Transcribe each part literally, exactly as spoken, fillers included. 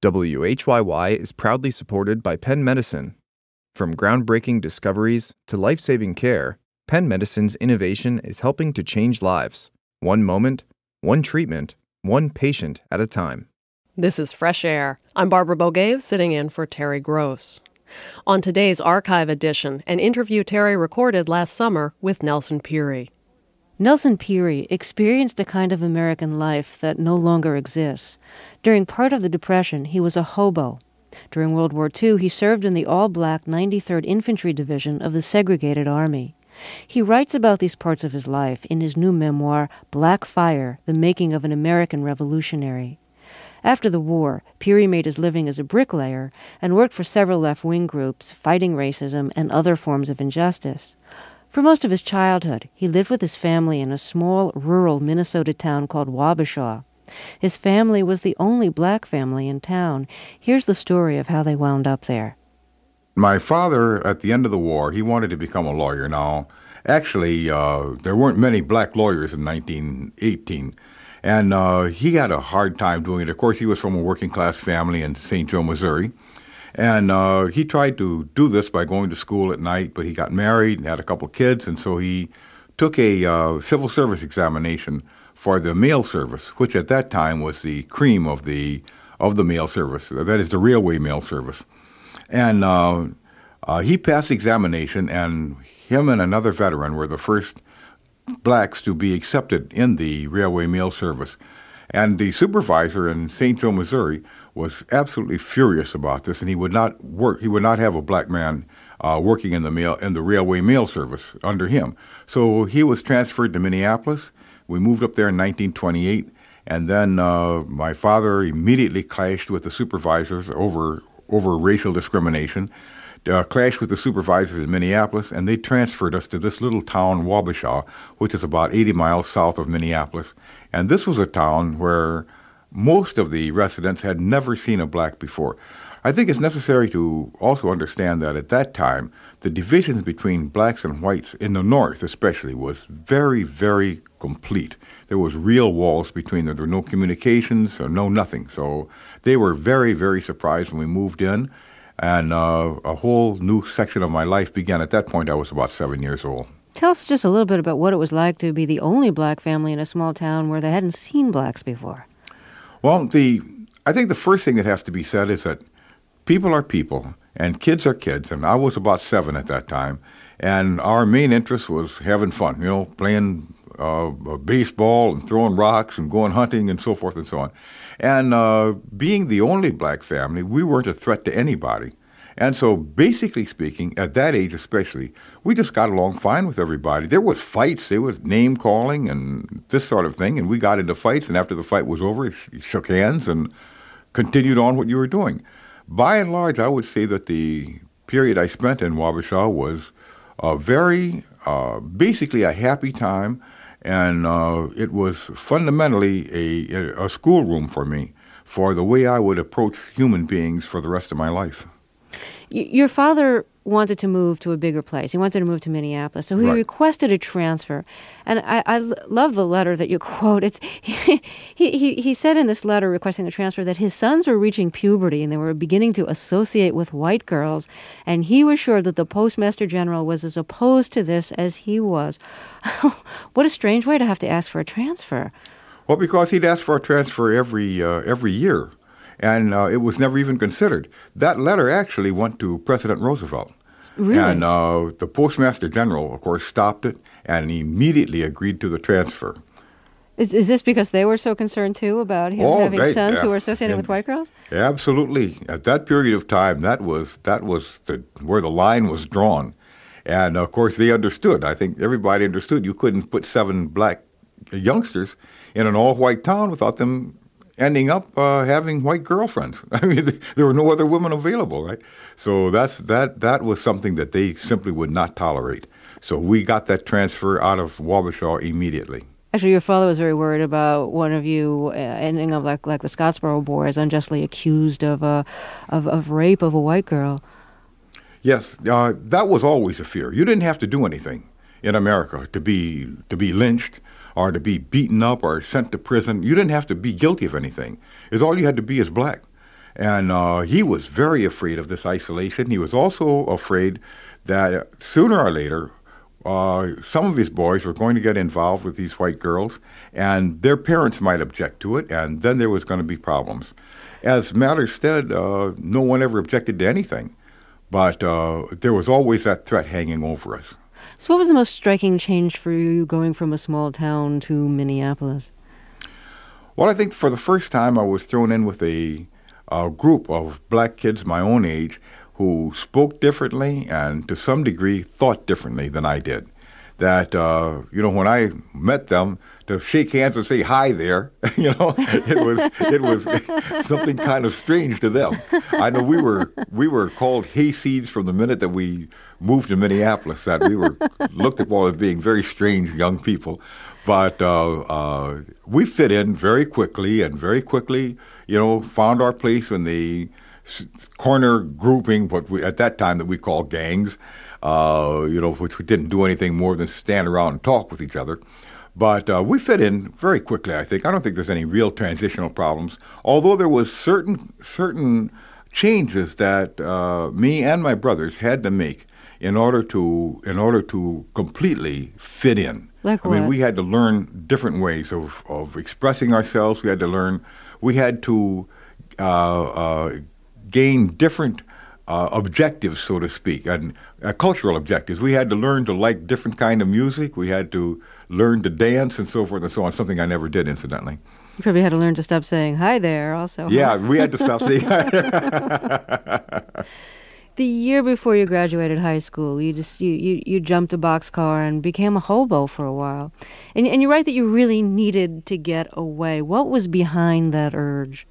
W H Y Y is proudly supported by Penn Medicine. From groundbreaking discoveries to life-saving care, Penn Medicine's innovation is helping to change lives, one moment, one treatment, one patient at a time. This is Fresh Air. I'm Barbara Bogaev, sitting in for Terry Gross. On today's Archive edition, an interview Terry recorded last summer with Nelson Pirrey. Nelson Pirrey experienced a kind of American life that no longer exists. During part of the Depression, he was a hobo. During World War Two, he served in the all-black ninety-third Infantry Division of the segregated Army. He writes about these parts of his life in his new memoir, Black Fire, The Making of an American Revolutionary. After the war, Pirrey made his living as a bricklayer and worked for several left-wing groups fighting racism and other forms of injustice. For most of his childhood, he lived with his family in a small, rural Minnesota town called Wabasha. His family was the only black family in town. Here's the story of how they wound up there. My father, at the end of the war, he wanted to become a lawyer. Now, actually, uh, there weren't many black lawyers in nineteen eighteen, and uh, he had a hard time doing it. Of course, he was from a working-class family in Saint Joe, Missouri. And uh, he tried to do this by going to school at night, but he got married and had a couple kids, and so he took a uh, civil service examination for the mail service, which at that time was the cream of the of the mail service. That is the railway mail service. And uh, uh, he passed the examination, and him and another veteran were the first blacks to be accepted in the railway mail service. And the supervisor in Saint Joe, Missouri, was absolutely furious about this, and he would not work. He would not have a black man uh, working in the mail in the railway mail service under him. So he was transferred to Minneapolis. We moved up there in nineteen twenty-eight, and then uh, my father immediately clashed with the supervisors over over racial discrimination. Uh, clashed with the supervisors in Minneapolis, and they transferred us to this little town, Wabasha, which is about eighty miles south of Minneapolis. And this was a town where most of the residents had never seen a black before. I think it's necessary to also understand that at that time, the divisions between blacks and whites, in the north especially, was very, very complete. There was real walls between them. There were no communications or no nothing. So they were very, very surprised when we moved in. And uh, a whole new section of my life began. At that point, I was about seven years old. Tell us just a little bit about what it was like to be the only black family in a small town where they hadn't seen blacks before. Well, the I think the first thing that has to be said is that people are people, and kids are kids. And I was about seven at that time, and our main interest was having fun, you know, playing uh, baseball and throwing rocks and going hunting and so forth and so on. And uh, being the only black family, we weren't a threat to anybody. And so basically speaking, at that age especially, we just got along fine with everybody. There was fights, there was name-calling and this sort of thing, and we got into fights, and after the fight was over, you shook hands and continued on what you were doing. By and large, I would say that the period I spent in Wabasha was a very, uh, basically a happy time, and uh, it was fundamentally a, a schoolroom for me for the way I would approach human beings for the rest of my life. Your father wanted to move to a bigger place. He wanted to move to Minneapolis. So he Right. requested a transfer. And I, I l- love the letter that you quote. It's he, he, he said in this letter requesting a transfer that his sons were reaching puberty and they were beginning to associate with white girls. And he was sure that the Postmaster General was as opposed to this as he was. What a strange way to have to ask for a transfer. Well, because he'd ask for a transfer every uh, every year. And uh, it was never even considered. That letter actually went to President Roosevelt. Really? And uh, the Postmaster General, of course, stopped it and immediately agreed to the transfer. Is, is this because they were so concerned, too, about him Oh, having they- sons who yeah. were associated And- with white girls? Absolutely. At that period of time, that was that was the, where the line was drawn. And, of course, they understood. I think everybody understood you couldn't put seven black youngsters in an all-white town without them ending up uh, having white girlfriends. I mean, there were no other women available, right? So that's that. That was something that they simply would not tolerate. So we got that transfer out of Wabasha immediately. Actually, your father was very worried about one of you uh, ending up like like the Scottsboro boys, unjustly accused of uh, of of rape of a white girl. Yes, uh, that was always a fear. You didn't have to do anything in America to be to be lynched or to be beaten up or sent to prison. You didn't have to be guilty of anything. It's all you had to be is black. And uh, he was very afraid of this isolation. He was also afraid that sooner or later, uh, some of his boys were going to get involved with these white girls, and their parents might object to it, and then there was going to be problems. As matters stood, uh, no one ever objected to anything, but uh, there was always that threat hanging over us. So what was the most striking change for you going from a small town to Minneapolis? Well, I think for the first time I was thrown in with a, a group of black kids my own age who spoke differently and to some degree thought differently than I did. That, uh, you know, when I met them, to shake hands and say hi there, you know, it was it was something kind of strange to them. I know we were we were called hayseeds from the minute that we moved to Minneapolis. That we were looked upon as being very strange young people, but uh, uh, we fit in very quickly and very quickly, you know, found our place in the corner grouping, what we at that time that we called gangs, uh, you know, which we didn't do anything more than stand around and talk with each other. But uh, we fit in very quickly, I think. I don't think there's any real transitional problems, although there was certain certain changes that uh, me and my brothers had to make in order to in order to completely fit in. Like I what? mean, we had to learn different ways of, of expressing ourselves. We had to learn, we had to uh, uh, gain different uh, objectives, so to speak, and uh, cultural objectives. We had to learn to like different kind of music. We had to learn to dance and so forth and so on, something I never did, incidentally. You probably had to learn to stop saying hi there also. Yeah, we had to stop saying hi. The year before you graduated high school, you just you, you, you jumped a boxcar and became a hobo for a while. And, and you write that you really needed to get away. What was behind that urge?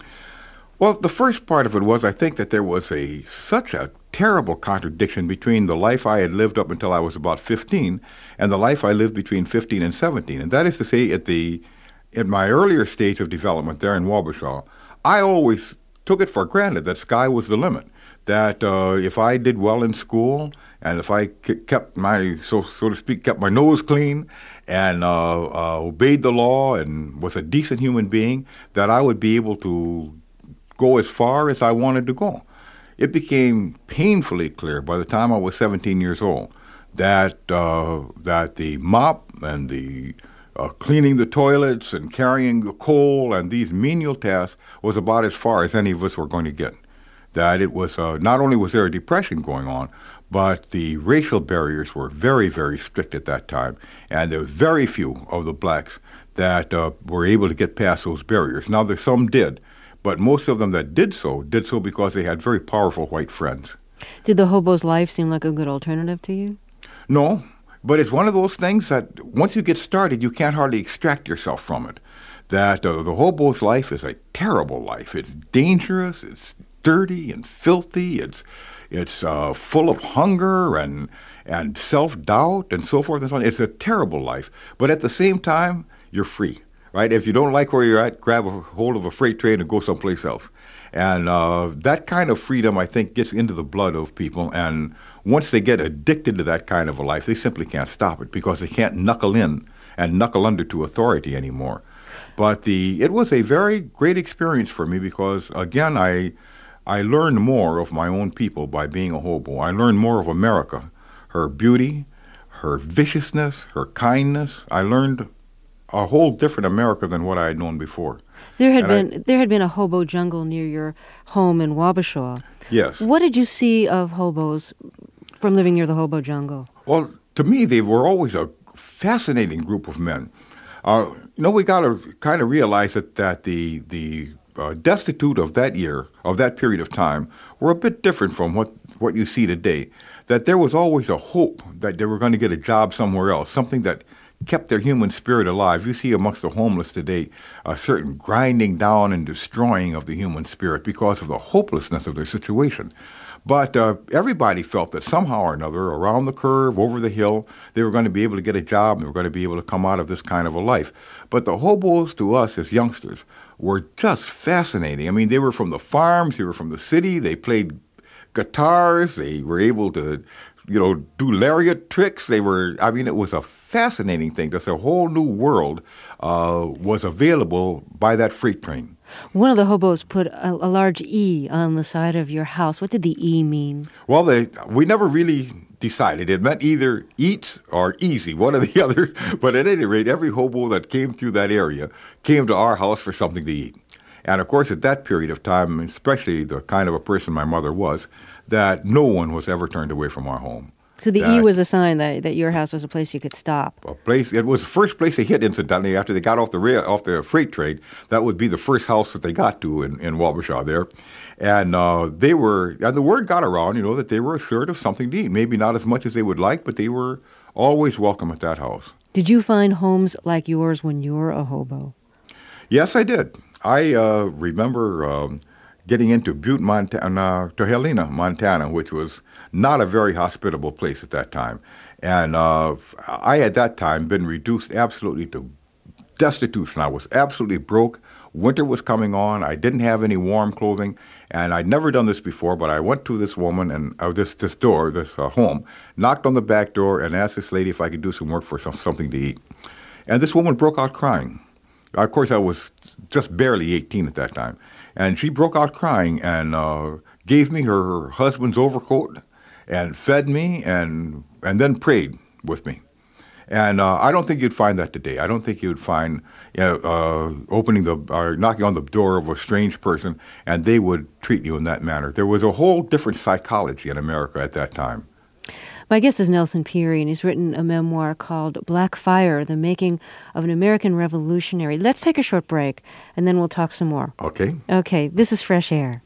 Well, the first part of it was I think that there was a such a terrible contradiction between the life I had lived up until I was about fifteen and the life I lived between fifteen and seventeen. And that is to say, at the at my earlier stage of development there in Wabasha, I always took it for granted that sky was the limit, that uh, if I did well in school and if I kept my, so so to speak, kept my nose clean and uh, uh, obeyed the law and was a decent human being, that I would be able to go as far as I wanted to go. It became painfully clear by the time I was seventeen years old that uh, that the mop and the uh, cleaning the toilets and carrying the coal and these menial tasks was about as far as any of us were going to get. That it was uh, not only was there a depression going on, but the racial barriers were very, very strict at that time, and there were very few of the blacks that uh, were able to get past those barriers. Now, there some did. But most of them that did so, did so because they had very powerful white friends. Did the hobo's life seem like a good alternative to you? No, but it's one of those things that once you get started, you can't hardly extract yourself from it. That uh, the hobo's life is a terrible life. It's dangerous, it's dirty and filthy, it's it's uh, full of hunger and, and self-doubt and so forth and so on. It's a terrible life. But at the same time, you're free. Right? If you don't like where you're at, grab a hold of a freight train and go someplace else. And uh, that kind of freedom, I think, gets into the blood of people. And once they get addicted to that kind of a life, they simply can't stop it because they can't knuckle in and knuckle under to authority anymore. But the it was a very great experience for me because, again, I I learned more of my own people by being a hobo. I learned more of America, her beauty, her viciousness, her kindness. I learned a whole different America than what I had known before. There had and been I, there had been a hobo jungle near your home in Wabasha. Yes. What did you see of hobos from living near the hobo jungle? Well, to me, they were always a fascinating group of men. Uh, you know, we got to kind of realize that, that the the uh, destitute of that year, of that period of time, were a bit different from what, what you see today. That there was always a hope that they were going to get a job somewhere else, something that kept their human spirit alive. You see amongst the homeless today a certain grinding down and destroying of the human spirit because of the hopelessness of their situation. But uh, everybody felt that somehow or another, around the curve, over the hill, they were going to be able to get a job and they were going to be able to come out of this kind of a life. But the hobos to us as youngsters were just fascinating. I mean, they were from the farms, they were from the city, they played guitars, they were able to you know, do lariat tricks. They were, I mean, it was a fascinating thing. Just a whole new world uh, was available by that freight train. One of the hobos put a, a large E on the side of your house. What did the E mean? Well, they we never really decided. It meant either eats or easy, one or the other. But at any rate, every hobo that came through that area came to our house for something to eat. And of course, at that period of time, especially the kind of a person my mother was, that no one was ever turned away from our home. So the that, E was a sign that, that your house was a place you could stop. A place. It was the first place they hit, incidentally, after they got off the rail, off the freight train. That would be the first house that they got to in, in Wabasha there. And uh, they were, and the word got around, you know, that they were assured of something to eat. Maybe not as much as they would like, but they were always welcome at that house. Did you find homes like yours when you were a hobo? Yes, I did. I uh, remember um, getting into Butte, Montana, to Helena, Montana, which was not a very hospitable place at that time. And uh, I, at that time, been reduced absolutely to destitution. I was absolutely broke. Winter was coming on. I didn't have any warm clothing. And I'd never done this before, but I went to this woman and uh, this this door, this uh, home, knocked on the back door and asked this lady if I could do some work for some, something to eat. And this woman broke out crying. Of course, I was just barely eighteen at that time. And she broke out crying and uh, gave me her husband's overcoat and fed me and and then prayed with me. And uh, I don't think you'd find that today. I don't think you'd find you know, uh, opening the or knocking on the door of a strange person and they would treat you in that manner. There was a whole different psychology in America at that time. My guest is Nelson Pirrie, and he's written a memoir called Black Fire, The Making of an American Revolutionary. Let's take a short break, and then we'll talk some more. Okay. Okay, this is Fresh Air.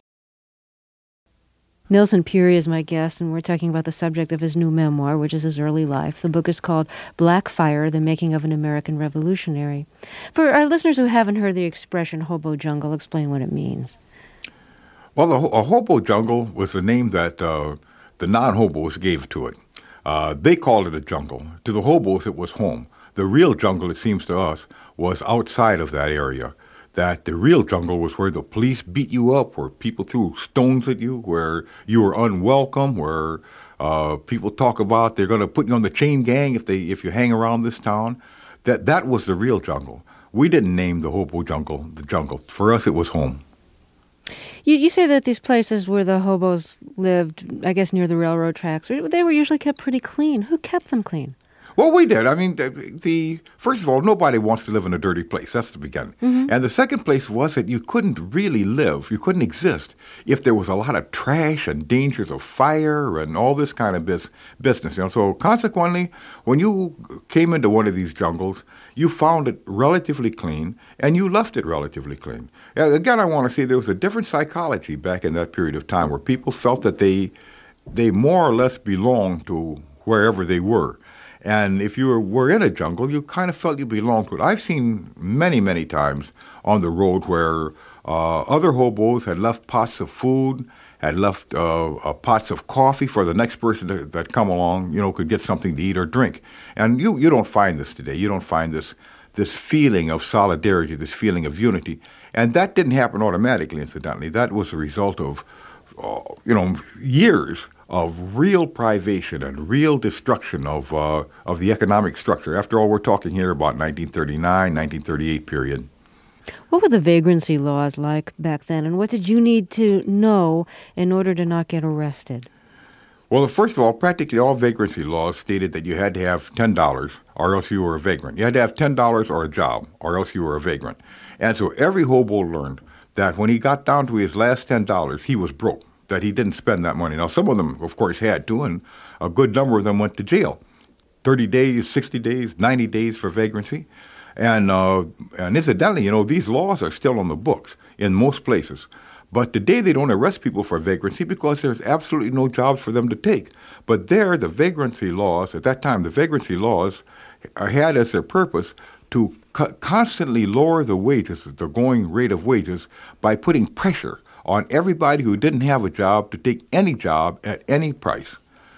Nelson Pirrie is my guest, and we're talking about the subject of his new memoir, which is his early life. The book is called Black Fire, The Making of an American Revolutionary. For our listeners who haven't heard the expression hobo jungle, explain what it means. Well, a, a hobo jungle was the name that uh, the non-hobos gave to it. Uh, they called it a jungle. To the hobos, it was home. The real jungle, it seems to us, was outside of that area. That the real jungle was where the police beat you up, where people threw stones at you, where you were unwelcome, where uh, people talk about they're going to put you on the chain gang if they if you hang around this town. That that was the real jungle. We didn't name the hobo jungle the jungle. For us, it was home. You, you say that these places where the hobos lived, I guess near the railroad tracks, they were usually kept pretty clean. Who kept them clean? Well, we did. I mean, the, the first of all, nobody wants to live in a dirty place. That's the beginning. Mm-hmm. And the second place was that you couldn't really live, you couldn't exist if there was a lot of trash and dangers of fire and all this kind of bis- business. You know? So consequently, when you came into one of these jungles, you found it relatively clean, and you left it relatively clean. Again, I want to say there was a different psychology back in that period of time where people felt that they they more or less belonged to wherever they were. And if you were, were in a jungle, you kind of felt you belonged to it. I've seen many, many times on the road where uh, other hobos had left pots of food, had left uh, uh, pots of coffee for the next person to, that come along, you know, could get something to eat or drink. And you, you don't find this today. You don't find this this feeling of solidarity, this feeling of unity. And that didn't happen automatically, incidentally. That was a result of, uh, you know, years of real privation and real destruction of uh, of the economic structure. After all, we're talking here about nineteen thirty-nine, nineteen thirty-eight period. What were the vagrancy laws like back then, and what did you need to know in order to not get arrested? Well, first of all, practically all vagrancy laws stated that you had to have ten dollars or else you were a vagrant. You had to have ten dollars or a job or else you were a vagrant. And so every hobo learned that when he got down to his last ten dollars, he was broke, that he didn't spend that money. Now, some of them, of course, had to, and a good number of them went to jail. thirty days, sixty days, ninety days for vagrancy. And, uh, and incidentally, you know, these laws are still on the books in most places. But today they don't arrest people for vagrancy because there's absolutely no jobs for them to take. But there, the vagrancy laws, at that time, the vagrancy laws had as their purpose to co- constantly lower the wages, the going rate of wages, by putting pressure on everybody who didn't have a job to take any job at any price.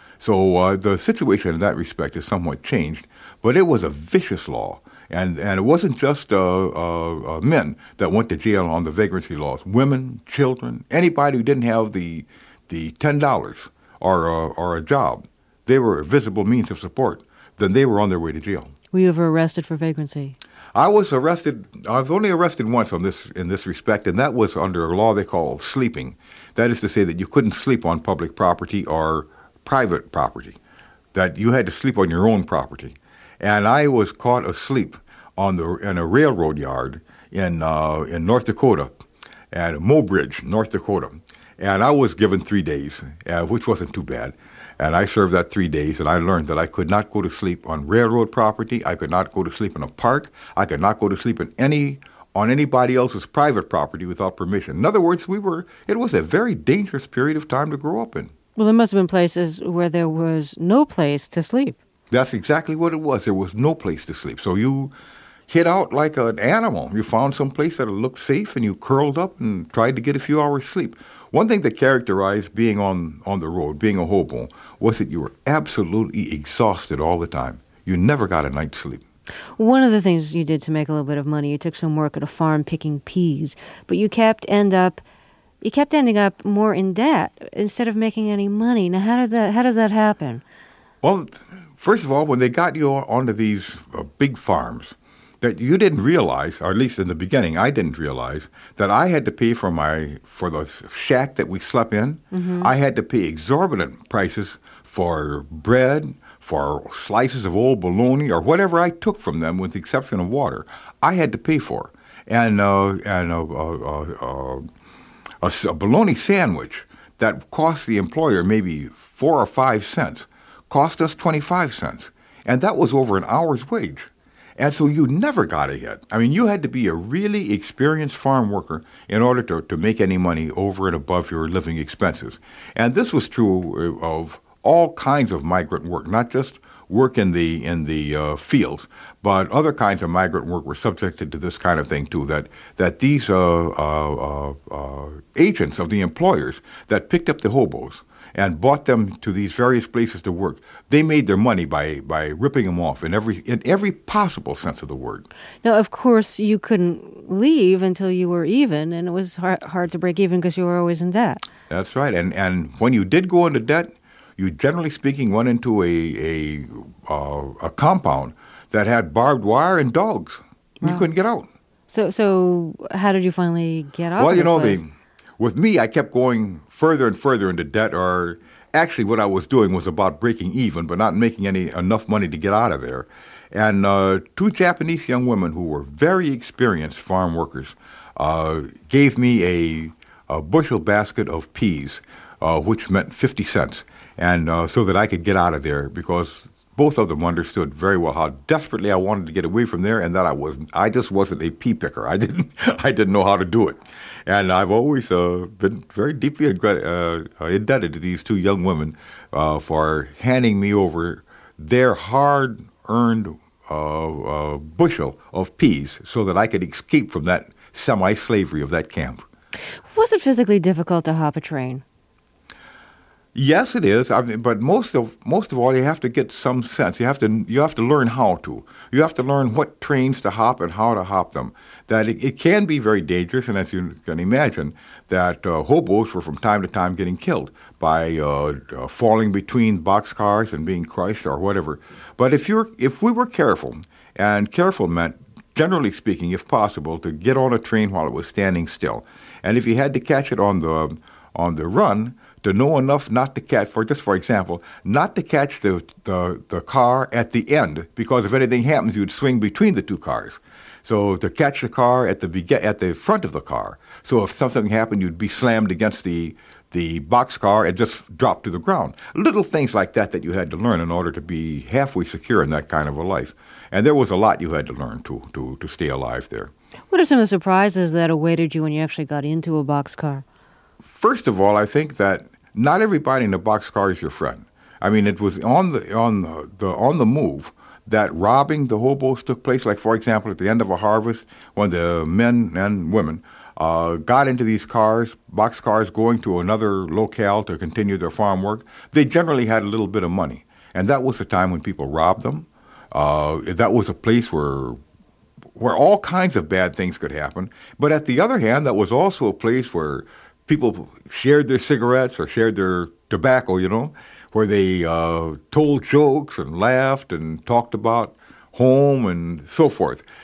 So uh, the situation in that respect is somewhat changed, but it was a vicious law. And and it wasn't just uh, uh, uh, men that went to jail on the vagrancy laws. Women, children, anybody who didn't have the the ten dollars or, uh, or a job, they were a visible means of support, then they were on their way to jail. Were you ever arrested for vagrancy? I was arrested. I was only arrested once on this in this respect, and that was under a law they call sleeping. That is to say that you couldn't sleep on public property or private property, that you had to sleep on your own property. And I was caught asleep on the in a railroad yard in uh, in North Dakota, at Mobridge, North Dakota. And I was given three days, uh, which wasn't too bad. And I served that three days, and I learned that I could not go to sleep on railroad property. I could not go to sleep in a park. I could not go to sleep in any on anybody else's private property without permission. In other words, we were. It was a very dangerous period of time to grow up in. Well, there must have been places where there was no place to sleep. That's exactly what it was. There was no place to sleep. So you hid out like an animal. You found some place that looked safe, and you curled up and tried to get a few hours sleep. One thing that characterized being on, on the road, being a hobo, was that you were absolutely exhausted all the time. You never got a night's sleep. One of the things you did to make a little bit of money, you took some work at a farm picking peas, but you kept end up, you kept ending up more in debt instead of making any money. Now, how did that? How does that happen? Well, first of all, when they got you onto these uh, big farms, that you didn't realize, or at least in the beginning, I didn't realize, that I had to pay for my for the shack that we slept in. Mm-hmm. I had to pay exorbitant prices for bread, for slices of old bologna, or whatever I took from them, with the exception of water. I had to pay for, and uh, and uh, uh, uh, a, a bologna sandwich that cost the employer maybe four or five cents cost us twenty-five cents, and that was over an hour's wage. And so you never got ahead. I mean, you had to be a really experienced farm worker in order to, to make any money over and above your living expenses. And this was true of all kinds of migrant work, not just work in the in the uh, fields, but other kinds of migrant work were subjected to this kind of thing too, that, that these uh, uh, uh, agents of the employers that picked up the hobos and brought them to these various places to work, they made their money by, by ripping them off in every in every possible sense of the word. Now, of course, you couldn't leave until you were even, and it was hard, hard to break even because you were always in debt. That's right. And and when you did go into debt, you generally speaking went into a a uh, a compound that had barbed wire and dogs. You wow. couldn't get out. So so how did you finally get out? Well, of you this know, place? the, with me, I kept going further and further into debt, or actually what I was doing was about breaking even, but not making any enough money to get out of there. And uh, two Japanese young women who were very experienced farm workers uh, gave me a, a bushel basket of peas, uh, which meant fifty cents, and uh, so that I could get out of there, because both of them understood very well how desperately I wanted to get away from there, and that I was I just wasn't a pea picker. I didn't I didn't know how to do it, and I've always uh, been very deeply ingrat- uh, indebted to these two young women uh, for handing me over their hard-earned uh, uh, bushel of peas so that I could escape from that semi-slavery of that camp. Was it physically difficult to hop a train? Yes, it is. I mean, but most of most of all, you have to get some sense. You have to you have to learn how to. You have to learn what trains to hop and how to hop them. That it, it can be very dangerous, and as you can imagine, that uh, hobos were from time to time getting killed by uh, uh, falling between boxcars and being crushed or whatever. But if you're if we were careful, and careful meant, generally speaking, if possible, to get on a train while it was standing still, and if you had to catch it on the on the run, to know enough not to catch, for just for example, not to catch the, the the car at the end, because if anything happens, you'd swing between the two cars. So to catch the car at the bege- at the front of the car. So if something happened, you'd be slammed against the the boxcar and just drop to the ground. Little things like that that you had to learn in order to be halfway secure in that kind of a life. And there was a lot you had to learn to to to stay alive there. What are some of the surprises that awaited you when you actually got into a boxcar? First of all, I think that not everybody in the boxcar is your friend. I mean, it was on the on the, the on the move that robbing the hobos took place. Like, for example, at the end of a harvest, when the men and women uh, got into these cars, boxcars, going to another locale to continue their farm work, they generally had a little bit of money, and that was the time when people robbed them. Uh, that was a place where where all kinds of bad things could happen. But at the other hand, that was also a place where people shared their cigarettes or shared their tobacco, you know, where they uh, told jokes and laughed and talked about home and so forth.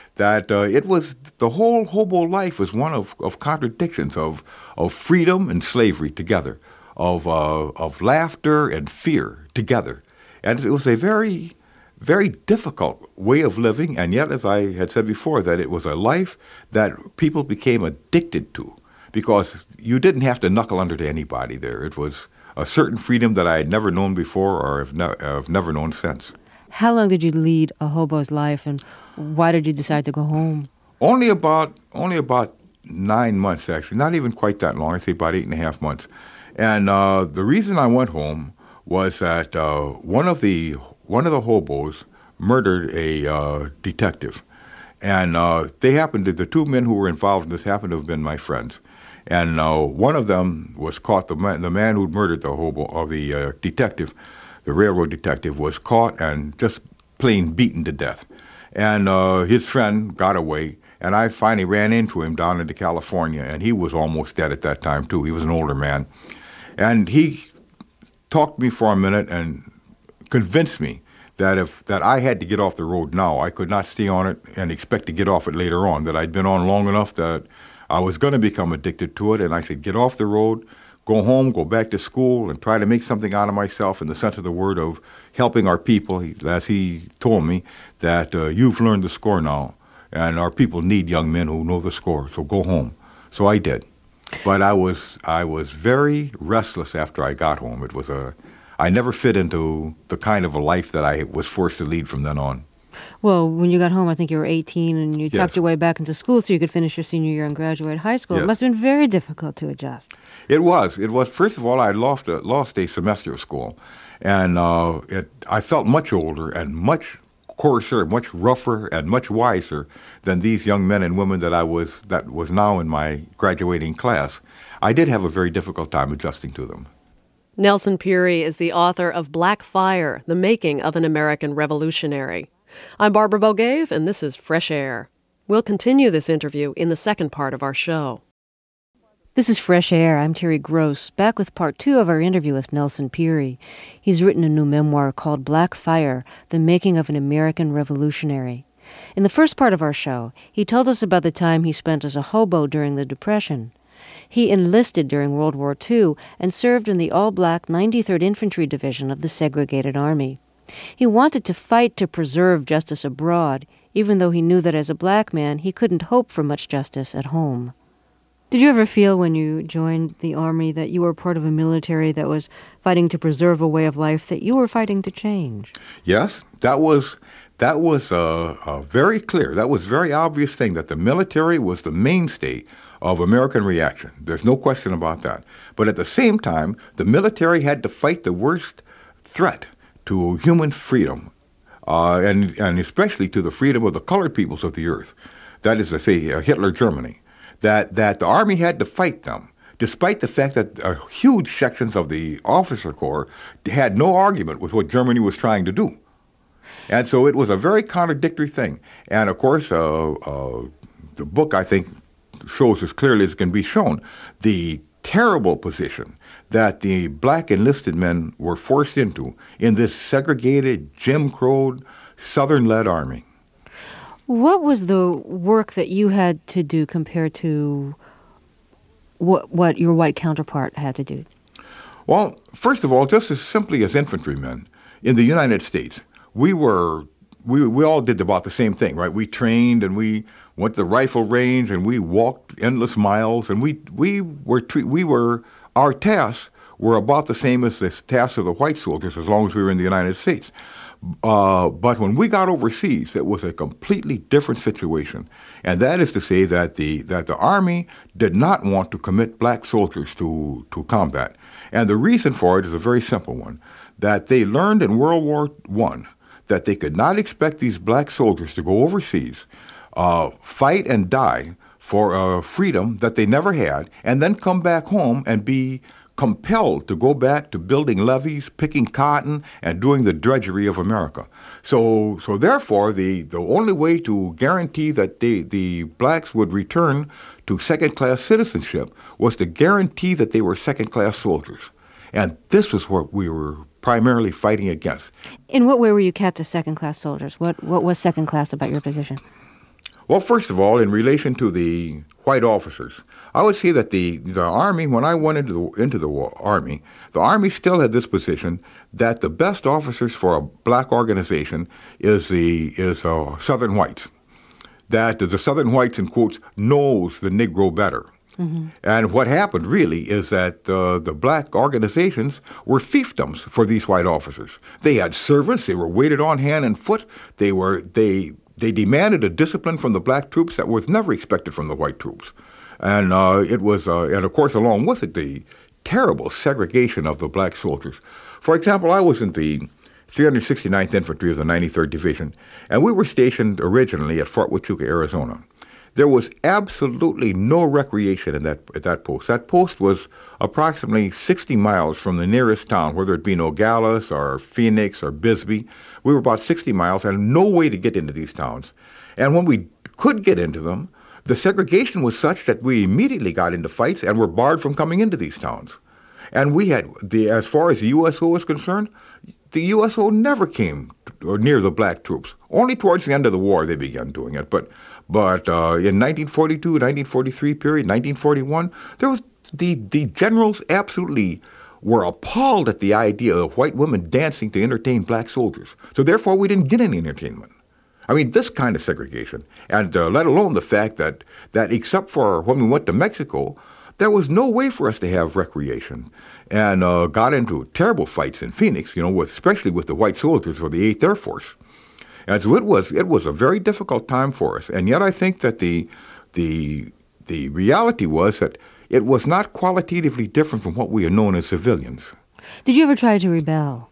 that uh, it was the whole hobo life was one of, of contradictions of of freedom and slavery together, of uh, of laughter and fear together, and it was a very very difficult way of living. And yet, as I had said before, that it was a life that people became addicted to because you didn't have to knuckle under to anybody there. It was a certain freedom that I had never known before or have, ne- have never known since. How long did you lead a hobo's life, and why did you decide to go home? Only about only about nine months, actually. Not even quite that long. I'd say about eight and a half months. And uh, the reason I went home was that uh, one of the one of the hobos murdered a uh, detective, and uh, they happened to the two men who were involved in this happened to have been my friends. And uh, one of them was caught. The man, the man who murdered the hobo, or the uh, detective, the railroad detective, was caught and just plain beaten to death. And uh, his friend got away, and I finally ran into him down into California, and he was almost dead at that time too. He was an older man, and he talked to me for a minute and convinced me that if that I had to get off the road now, I could not stay on it and expect to get off it later on. That I'd been on long enough that I was going to become addicted to it, and I said, get off the road, go home, go back to school, and try to make something out of myself in the sense of the word of helping our people. He, as he told me, that uh, you've learned the score now, and our people need young men who know the score, so go home. So I did. But I was I was very restless after I got home. It was a I never fit into the kind of a life that I was forced to lead from then on. Well, when you got home, I think you were eighteen, and you Yes. tucked your way back into school so you could finish your senior year and graduate high school. It Yes. must have been very difficult to adjust. It was. It was. First of all, I lost a, lost a semester of school, and uh, it, I felt much older and much coarser, much rougher, and much wiser than these young men and women that I was that was now in my graduating class. I did have a very difficult time adjusting to them. Nelson Pirrie is the author of Black Fire, The Making of an American Revolutionary. I'm Barbara Bogaev, and this is Fresh Air. We'll continue this interview in the second part of our show. This is Fresh Air. I'm Terry Gross, back with part two of our interview with Nelson Pirrie. He's written a new memoir called Black Fire, The Making of an American Revolutionary. In the first part of our show, he told us about the time he spent as a hobo during the Depression. He enlisted during World War Two and served in the all-black ninety-third Infantry Division of the segregated Army. He wanted to fight to preserve justice abroad, even though he knew that as a black man he couldn't hope for much justice at home. Did you ever feel when you joined the Army that you were part of a military that was fighting to preserve a way of life that you were fighting to change? Yes, that was that was uh, uh, very clear. That was a very obvious thing, that the military was the mainstay of American reaction. There's no question about that. But at the same time, the military had to fight the worst threat to human freedom, uh, and, and especially to the freedom of the colored peoples of the earth. That is to say, uh, Hitler Germany. That, that the Army had to fight them, despite the fact that uh, huge sections of the officer corps had no argument with what Germany was trying to do. And so it was a very contradictory thing. And of course, uh, uh, the book, I think, shows as clearly as can be shown the terrible position that the black enlisted men were forced into in this segregated, Jim Crow, Southern-led army. What was the work that you had to do compared to what, what your white counterpart had to do? Well, first of all, just as simply as infantrymen in the United States, we were we we all did about the same thing, right? We trained and we went to the rifle range and we walked endless miles, and we we were tre- we were our tasks were about the same as the tasks of the white soldiers as long as we were in the United States. Uh, but when we got overseas, it was a completely different situation, and that is to say that the that the Army did not want to commit black soldiers to to combat, and the reason for it is a very simple one: that they learned in World War One that they could not expect these black soldiers to go overseas, uh, fight and die for uh, freedom that they never had, and then come back home and be compelled to go back to building levees, picking cotton, and doing the drudgery of America. So, so therefore, the, the only way to guarantee that they, the blacks would return to second-class citizenship was to guarantee that they were second-class soldiers. And this was what we were primarily fighting against. In what way were you kept as second-class soldiers? What what was second-class about your position? Well, first of all, in relation to the white officers, I would say that the, the Army, when I went into the, into the war, Army, the Army still had this position that the best officers for a black organization is the is uh, Southern whites. That the Southern whites, in quotes, knows the Negro better. Mm-hmm. And what happened really is that uh, the black organizations were fiefdoms for these white officers. They had servants. They were waited on hand and foot. They were they they demanded a discipline from the black troops that was never expected from the white troops. And uh, it was, uh, and of course, along with it, the terrible segregation of the black soldiers. For example, I was in the three hundred sixty-ninth Infantry of the ninety-third Division, and we were stationed originally at Fort Huachuca, Arizona. There was absolutely no recreation in that at that post. That post was approximately sixty miles from the nearest town, whether it be Nogales or Phoenix or Bisbee. We were about sixty miles and no way to get into these towns. And when we could get into them, the segregation was such that we immediately got into fights and were barred from coming into these towns. And we had, the as far as the U S O was concerned, the U S O never came or near the black troops. Only towards the end of the war they began doing it. But but uh, in nineteen forty-two, nineteen forty-three period, nineteen forty-one, there was the the generals absolutely were appalled at the idea of white women dancing to entertain black soldiers. So therefore, we didn't get any entertainment. I mean, this kind of segregation, and uh, let alone the fact that that except for when we went to Mexico, there was no way for us to have recreation, and uh, got into terrible fights in Phoenix, you know, with, especially with the white soldiers for the eighth Air Force. And so it was it was a very difficult time for us. And yet I think that the the the reality was that it was not qualitatively different from what we had known as civilians. Did you ever try to rebel?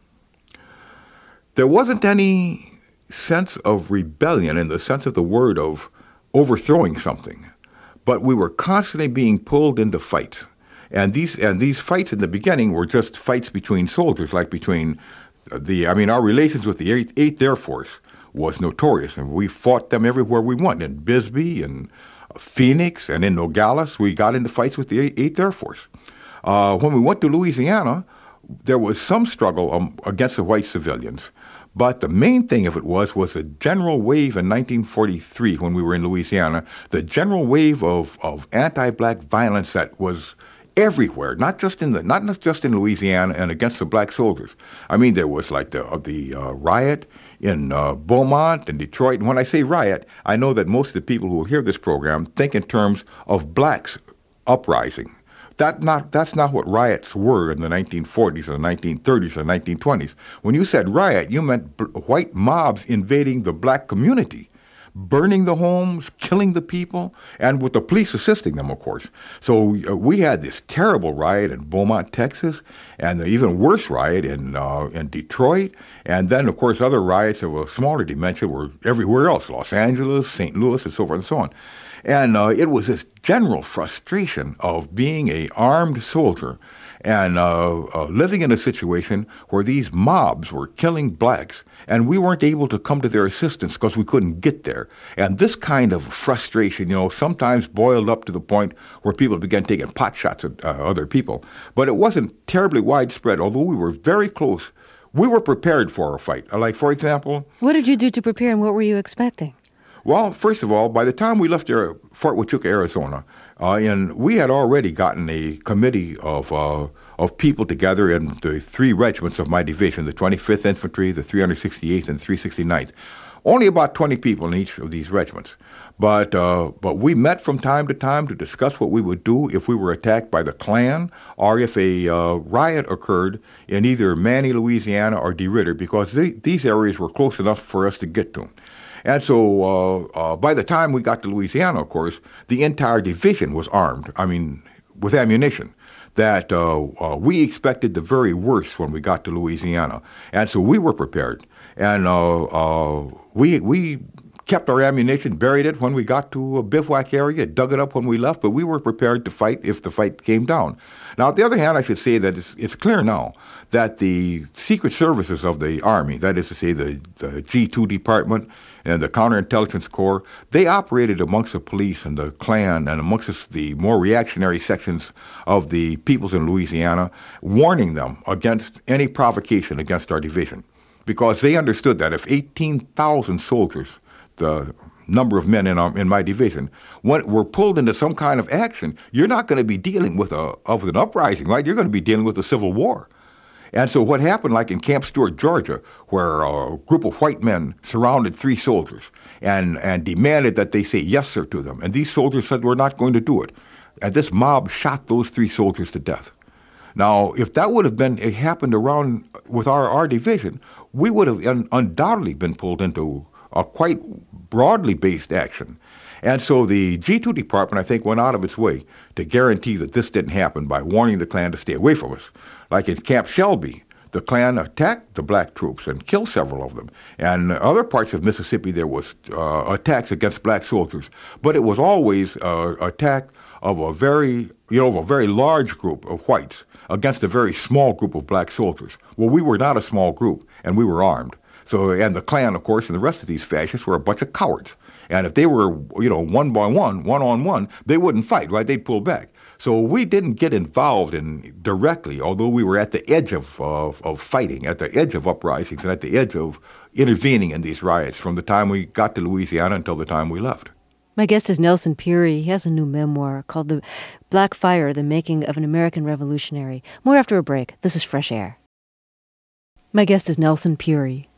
There wasn't any sense of rebellion in the sense of the word of overthrowing something. But we were constantly being pulled into fights. And these and these fights in the beginning were just fights between soldiers, like between the, I mean, our relations with the eighth Air Force was notorious. And we fought them everywhere we went, in Bisbee and Phoenix and in Nogales. We got into fights with the eighth Air Force. Uh, when we went to Louisiana, there was some struggle um, against the white civilians. But the main thing of it was, was a general wave in nineteen forty-three when we were in Louisiana, the general wave of, of anti-black violence that was everywhere, not just in the not just in Louisiana and against the black soldiers. I mean, there was like the the uh, riot in uh, Beaumont and Detroit. And when I say riot, I know that most of the people who will hear this program think in terms of blacks uprising. That not that's not what riots were in the nineteen forties or the nineteen thirties or nineteen twenties. When you said riot, you meant b- white mobs invading the black community, burning the homes, killing the people, and with the police assisting them, of course. So uh, we had this terrible riot in Beaumont, Texas, and the even worse riot in uh, in Detroit, and then, of course, other riots of a smaller dimension were everywhere else, Los Angeles, Saint Louis, and so forth and so on. And uh, it was this general frustration of being a armed soldier and uh, uh, living in a situation where these mobs were killing blacks, and we weren't able to come to their assistance because we couldn't get there. And this kind of frustration, you know, sometimes boiled up to the point where people began taking pot shots at uh, other people. But it wasn't terribly widespread, although we were very close. We were prepared for a fight. Like, for example... What did you do to prepare, and what were you expecting? Well, first of all, by the time we left there, Fort Huachuca, Arizona, uh, and we had already gotten a committee of uh, of people together in the three regiments of my division, the twenty-fifth Infantry, the three hundred sixty-eighth, and the three hundred sixty-ninth. Only about twenty people in each of these regiments. But uh, but we met from time to time to discuss what we would do if we were attacked by the Klan or if a uh, riot occurred in either Many, Louisiana, or DeRidder, because they, these areas were close enough for us to get to. And so uh, uh, by the time we got to Louisiana, of course, the entire division was armed, I mean, with ammunition, that uh, uh, we expected the very worst when we got to Louisiana. And so we were prepared. And uh, uh, we we kept our ammunition, buried it when we got to a bivouac area, dug it up when we left, but we were prepared to fight if the fight came down. Now, on the other hand, I should say that it's, it's clear now that the secret services of the Army, that is to say the, the G two Department and the Counterintelligence Corps, they operated amongst the police and the Klan and amongst the more reactionary sections of the peoples in Louisiana, warning them against any provocation against our division, because they understood that if eighteen thousand soldiers, the number of men in our, in my division, when we're pulled into some kind of action, you're not going to be dealing with a of an uprising, right? You're going to be dealing with a civil war. And so what happened, like in Camp Stewart, Georgia, where a group of white men surrounded three soldiers and, and demanded that they say yes, sir, to them. And these soldiers said, we're not going to do it. And this mob shot those three soldiers to death. Now, if that would have been, it happened around with our, our division, we would have un- undoubtedly been pulled into a quite broadly based action. And so the G two department, I think, went out of its way to guarantee that this didn't happen by warning the Klan to stay away from us. Like in Camp Shelby, the Klan attacked the black troops and killed several of them. And other parts of Mississippi, there was uh, attacks against black soldiers. But it was always an uh, attack of a very, you know, of a very large group of whites against a very small group of black soldiers. Well, we were not a small group, and we were armed. So, and the Klan, of course, and the rest of these fascists were a bunch of cowards. And if they were, you know, one by one, one on one, they wouldn't fight, right? They'd pull back. So we didn't get involved in directly, although we were at the edge of, of of fighting, at the edge of uprisings, and at the edge of intervening in these riots from the time we got to Louisiana until the time we left. My guest is Nelson Pirrey. He has a new memoir called The Black Fire, The Making of an American Revolutionary. More after a break. This is Fresh Air. My guest is Nelson Pirrey.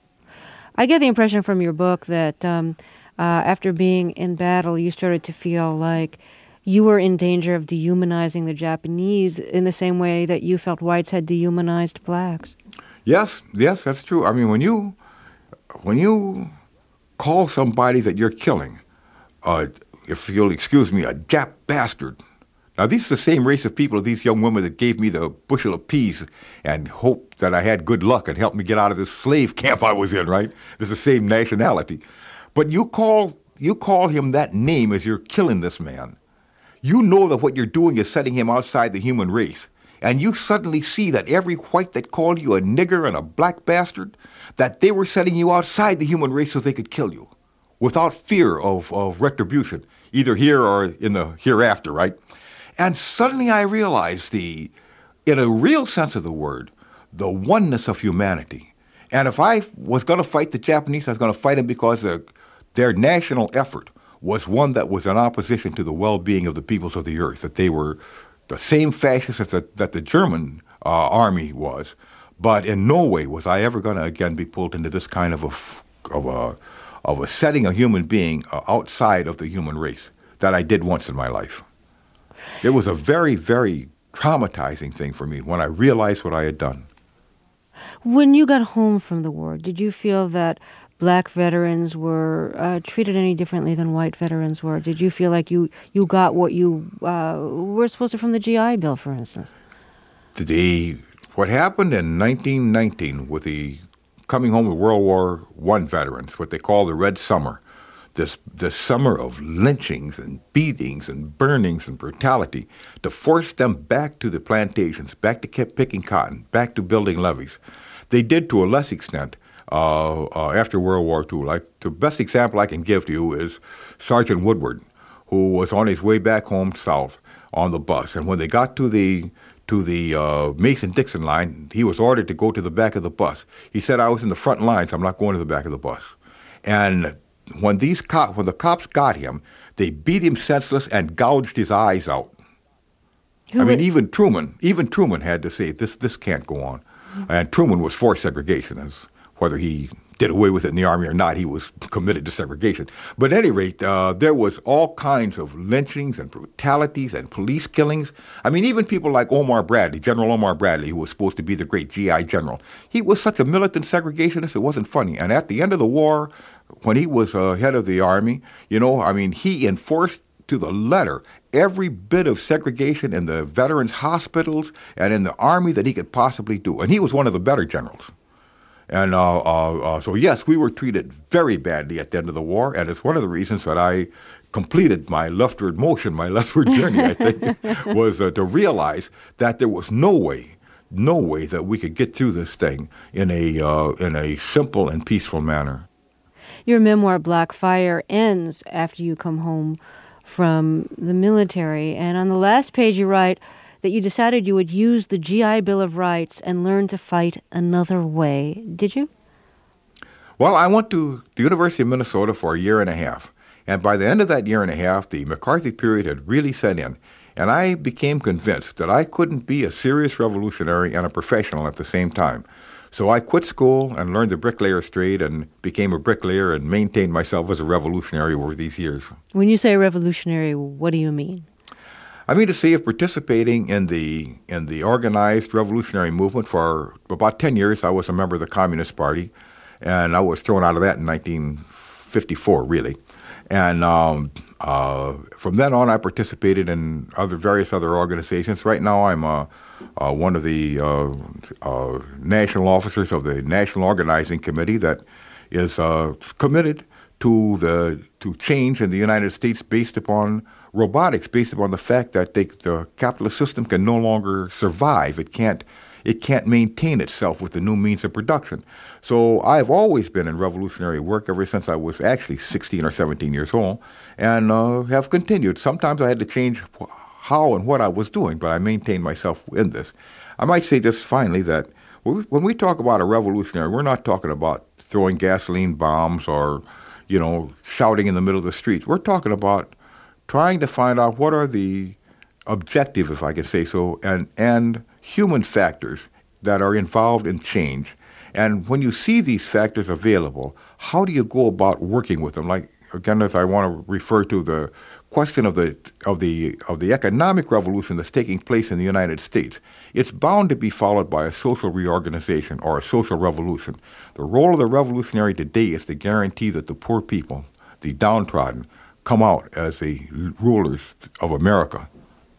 I get the impression from your book that um, uh, after being in battle, you started to feel like you were in danger of dehumanizing the Japanese in the same way that you felt whites had dehumanized blacks. Yes, yes, that's true. I mean, when you when you call somebody that you're killing, uh, if you'll excuse me, a Jap bastard. Now, these are the same race of people, these young women that gave me the bushel of peas and hoped that I had good luck and helped me get out of this slave camp I was in, right? It's the same nationality. But you call you call him that name as you're killing this man. You know that what you're doing is setting him outside the human race. And you suddenly see that every white that called you a nigger and a black bastard, that they were setting you outside the human race so they could kill you without fear of, of retribution, either here or in the hereafter, right? And suddenly I realized the, in a real sense of the word, the oneness of humanity. And if I was going to fight the Japanese, I was going to fight them because uh, their national effort was one that was in opposition to the well-being of the peoples of the earth, that they were the same fascists as the, that the German uh, army was. But in no way was I ever going to again be pulled into this kind of a, of a, of a setting a human being uh, outside of the human race that I did once in my life. It was a very, very traumatizing thing for me when I realized what I had done. When you got home from the war, did you feel that black veterans were uh, treated any differently than white veterans were? Did you feel like you, you got what you uh, were supposed to from the G I Bill, for instance? The, what happened in nineteen nineteen with the coming home of World War One veterans, what they call the Red Summer, this this summer of lynchings and beatings and burnings and brutality, to force them back to the plantations, back to keep picking cotton, back to building levees. They did to a less extent uh, uh, after World War Two. Like the best example I can give to you is Sergeant Woodward, who was on his way back home south on the bus, and when they got to the to the uh, Mason-Dixon line, he was ordered to go to the back of the bus. He said, "I was in the front lines. I'm not going to the back of the bus." And when these cop, when the cops got him, they beat him senseless and gouged his eyes out. Who I mean, even Truman, even Truman had to say, "This, this can't go on." Mm-hmm. And Truman was for segregation, as whether he did away with it in the Army or not, he was committed to segregation. But at any rate, uh, there was all kinds of lynchings and brutalities and police killings. I mean, even people like Omar Bradley, General Omar Bradley, who was supposed to be the great G I general, he was such a militant segregationist, it wasn't funny. And at the end of the war, when he was uh, head of the Army, you know, I mean, he enforced to the letter every bit of segregation in the veterans' hospitals and in the Army that he could possibly do. And he was one of the better generals. And uh, uh, uh, so, yes, we were treated very badly at the end of the war, and it's one of the reasons that I completed my leftward motion, my leftward journey, I think, was uh, to realize that there was no way, no way that we could get through this thing in a uh, in a simple and peaceful manner. Your memoir, Black Fire, ends after you come home from the military, and on the last page you write that you decided you would use the G I Bill of Rights and learn to fight another way. Did you? Well, I went to the University of Minnesota for a year and a half. And by the end of that year and a half, the McCarthy period had really set in. And I became convinced that I couldn't be a serious revolutionary and a professional at the same time. So I quit school and learned the bricklayer's trade and became a bricklayer and maintained myself as a revolutionary over these years. When you say revolutionary, what do you mean? I mean to say of participating in the in the organized revolutionary movement for about ten years. I was a member of the Communist Party, and I was thrown out of that in nineteen fifty-four, really. And um, uh, from then on, I participated in other various other organizations. Right now, I'm uh, uh, one of the uh, uh, national officers of the National Organizing Committee that is uh, committed to the to change in the United States based upon robotics, based upon the fact that they, the capitalist system can no longer survive. It can't. It can't maintain itself with the new means of production. So I've always been in revolutionary work ever since I was actually sixteen or seventeen years old, and uh, have continued. Sometimes I had to change how and what I was doing, but I maintained myself in this. I might say just finally that when we talk about a revolutionary, we're not talking about throwing gasoline bombs or, you know, shouting in the middle of the street. We're talking about trying to find out what are the objective, if I can say so, and and human factors that are involved in change. And when you see these factors available, how do you go about working with them? Like, again, as I want to refer to the question of the of the of the economic revolution that's taking place in the United States, it's bound to be followed by a social reorganization or a social revolution. The role of the revolutionary today is to guarantee that the poor people, the downtrodden, come out as the rulers of America.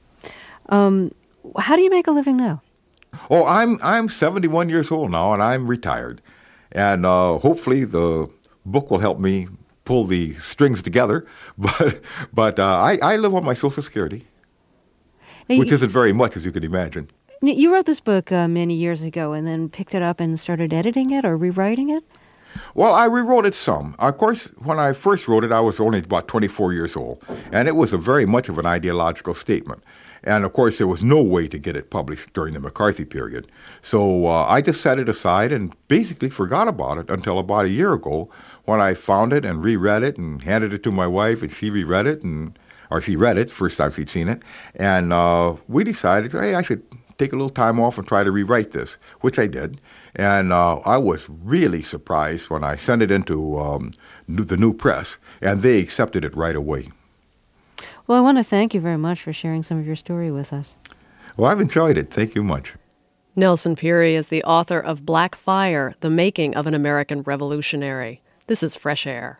Um, how do you make a living now? Oh, I'm I'm seventy-one years old now, and I'm retired. And uh, hopefully the book will help me pull the strings together. But but uh, I, I live on my Social Security, now, which you, isn't very much, as you can imagine. You wrote this book uh, many years ago and then picked it up and started editing it or rewriting it? Well, I rewrote it some. Of course, when I first wrote it, I was only about twenty-four years old, and it was a very much of an ideological statement. And, of course, there was no way to get it published during the McCarthy period. So uh, I just set it aside and basically forgot about it until about a year ago when I found it and reread it and handed it to my wife, and she reread it, and or she read it, first time she'd seen it. And uh, we decided, hey, I should take a little time off and try to rewrite this, which I did. And uh, I was really surprised when I sent it into um, new, the New Press, and they accepted it right away. Well, I want to thank you very much for sharing some of your story with us. Well, I've enjoyed it. Thank you much. Nelson Pirrie is the author of Black Fire, The Making of an American Revolutionary. This is Fresh Air.